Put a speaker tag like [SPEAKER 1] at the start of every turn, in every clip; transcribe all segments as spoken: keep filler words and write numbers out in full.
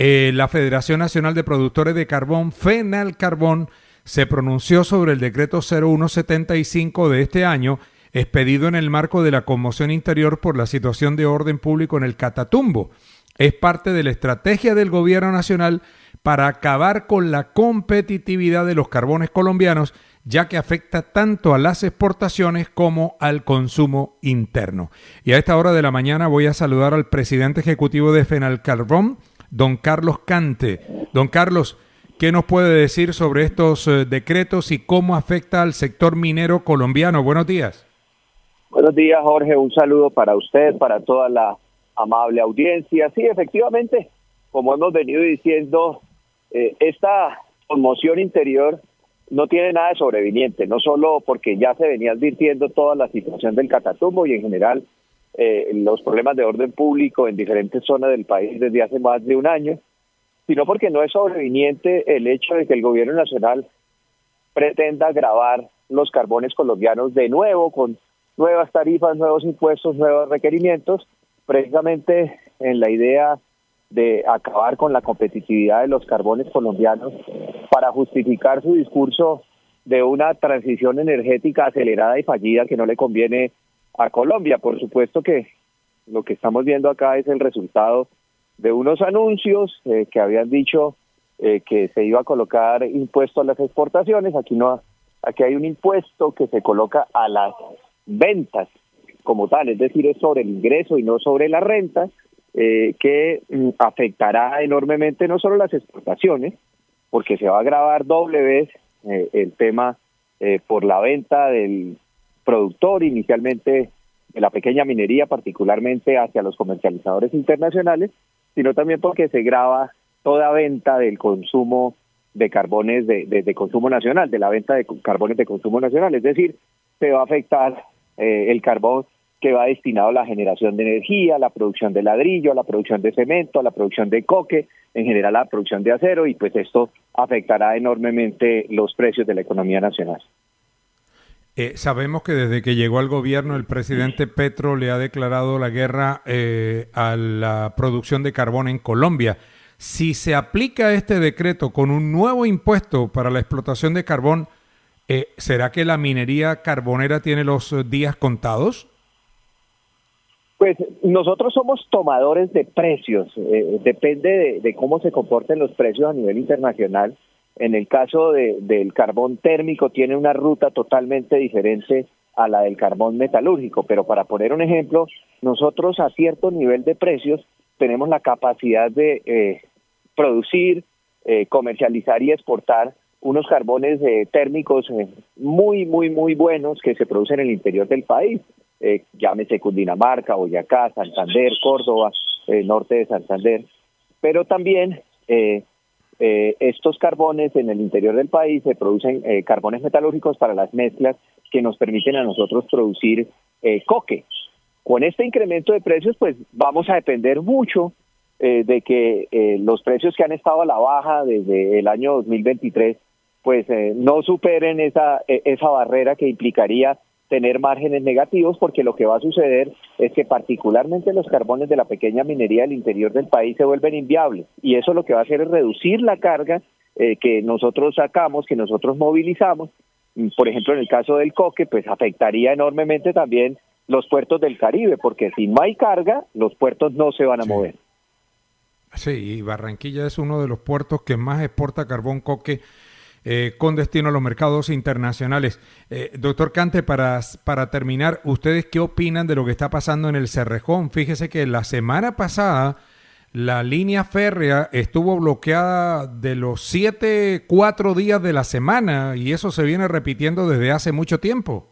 [SPEAKER 1] Eh, la Federación Nacional de Productores de Carbón, FENALCarbón, se pronunció sobre el decreto cero uno setenta y cinco de este año, expedido en el marco de la conmoción interior por la situación de orden público en el Catatumbo. Es parte de la estrategia del gobierno nacional para acabar con la competitividad de los carbones colombianos, ya que afecta tanto a las exportaciones como al consumo interno. Y a esta hora de la mañana voy a saludar al presidente ejecutivo de FENALCarbón, don Carlos Cante. Don Carlos, ¿qué nos puede decir sobre estos eh, decretos y cómo afecta al sector minero colombiano? Buenos días.
[SPEAKER 2] Buenos días, Jorge. Un saludo para usted, para toda la amable audiencia. Sí, efectivamente, como hemos venido diciendo, eh, esta conmoción interior no tiene nada de sobreviniente, no solo porque ya se venía advirtiendo toda la situación del Catatumbo y en general eh, los problemas de orden público en diferentes zonas del país desde hace más de un año, sino porque no es sobreviniente el hecho de que el gobierno nacional pretenda gravar los carbones colombianos de nuevo con nuevas tarifas, nuevos impuestos, nuevos requerimientos, precisamente en la idea de acabar con la competitividad de los carbones colombianos para justificar su discurso de una transición energética acelerada y fallida que no le conviene a Colombia. Por supuesto que lo que estamos viendo acá es el resultado de unos anuncios eh, que habían dicho eh, que se iba a colocar impuesto a las exportaciones. Aquí no, aquí hay un impuesto que se coloca a las ventas como tal, es decir, es sobre el ingreso y no sobre la renta, eh, que mm, afectará enormemente no solo las exportaciones, porque se va a gravar doble vez eh, el tema eh, por la venta del productor, inicialmente de la pequeña minería, particularmente hacia los comercializadores internacionales, sino también porque se grava toda venta del consumo de carbones de, de, de consumo nacional, de la venta de carbones de consumo nacional, es decir, se va a afectar eh, el carbón que va destinado a la generación de energía, a la producción de ladrillo, a la producción de cemento, a la producción de coque, en general a la producción de acero, y pues esto afectará enormemente los precios de la economía nacional.
[SPEAKER 1] Eh, sabemos que desde que llegó al gobierno el presidente Petro le ha declarado la guerra eh, a la producción de carbón en Colombia. Si se aplica este decreto con un nuevo impuesto para la explotación de carbón, eh, ¿será que la minería carbonera tiene los días contados?
[SPEAKER 2] Pues nosotros somos tomadores de precios, eh, depende de, de cómo se comporten los precios a nivel internacional. En el caso de, del carbón térmico tiene una ruta totalmente diferente a la del carbón metalúrgico, pero para poner un ejemplo, nosotros a cierto nivel de precios tenemos la capacidad de eh, producir, eh, comercializar y exportar unos carbones eh, térmicos eh, muy, muy, muy buenos que se producen en el interior del país. Eh, llámese Cundinamarca, Boyacá, Santander, Córdoba, eh, norte de Santander, pero también eh, eh, estos carbones en el interior del país se producen eh, carbones metalúrgicos para las mezclas que nos permiten a nosotros producir eh, coque. Con este incremento de precios, pues vamos a depender mucho eh, de que eh, los precios que han estado a la baja desde el año dos mil veintitrés, pues eh, no superen esa, esa barrera que implicaría tener márgenes negativos, porque lo que va a suceder es que particularmente los carbones de la pequeña minería del interior del país se vuelven inviables, y eso lo que va a hacer es reducir la carga eh, que nosotros sacamos, que nosotros movilizamos. Por ejemplo, en el caso del coque, pues afectaría enormemente también los puertos del Caribe, porque si no hay carga, los puertos no se van a
[SPEAKER 1] sí.
[SPEAKER 2] mover.
[SPEAKER 1] Sí, y Barranquilla es uno de los puertos que más exporta carbón coque Eh, con destino a los mercados internacionales. Eh, doctor Cante, para, para terminar, ¿ustedes qué opinan de lo que está pasando en el Cerrejón? Fíjese que la semana pasada la línea férrea estuvo bloqueada de los siete, cuatro días de la semana, y eso se viene repitiendo desde hace mucho tiempo.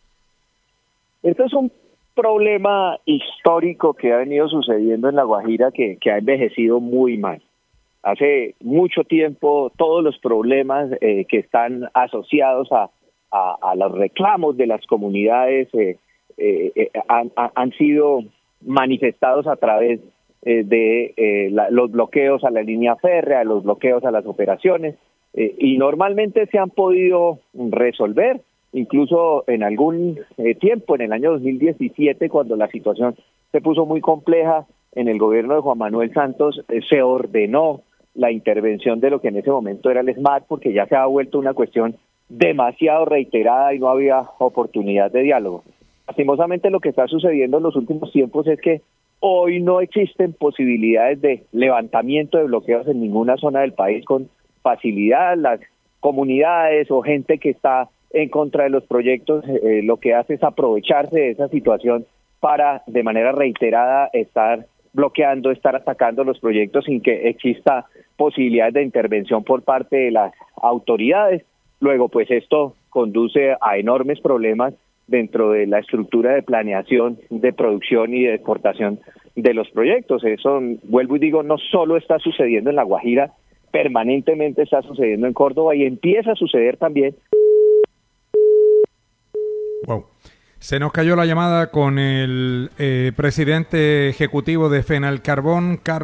[SPEAKER 2] Esto es un problema histórico que ha venido sucediendo en La Guajira que, que ha envejecido muy mal. Hace mucho tiempo todos los problemas eh, que están asociados a, a, a los reclamos de las comunidades eh, eh, eh, han, han sido manifestados a través eh, de eh, la, los bloqueos a la línea férrea, los bloqueos a las operaciones, eh, y normalmente se han podido resolver, incluso en algún eh, tiempo, en el año dos mil diecisiete, cuando la situación se puso muy compleja en el gobierno de Juan Manuel Santos, eh, se ordenó la intervención de lo que en ese momento era el SMART, porque ya se ha vuelto una cuestión demasiado reiterada y no había oportunidad de diálogo. Lastimosamente lo que está sucediendo en los últimos tiempos es que hoy no existen posibilidades de levantamiento de bloqueos en ninguna zona del país con facilidad. Las comunidades o gente que está en contra de los proyectos eh, lo que hace es aprovecharse de esa situación para de manera reiterada estar bloqueando, estar atacando los proyectos sin que exista posibilidades de intervención por parte de las autoridades. Luego, pues esto conduce a enormes problemas dentro de la estructura de planeación, de producción y de exportación de los proyectos. Eso, vuelvo y digo, no solo está sucediendo en La Guajira, permanentemente está sucediendo en Córdoba y empieza a suceder también.
[SPEAKER 1] Wow. Se nos cayó la llamada con el eh, presidente ejecutivo de Fenalcarbón, Carlos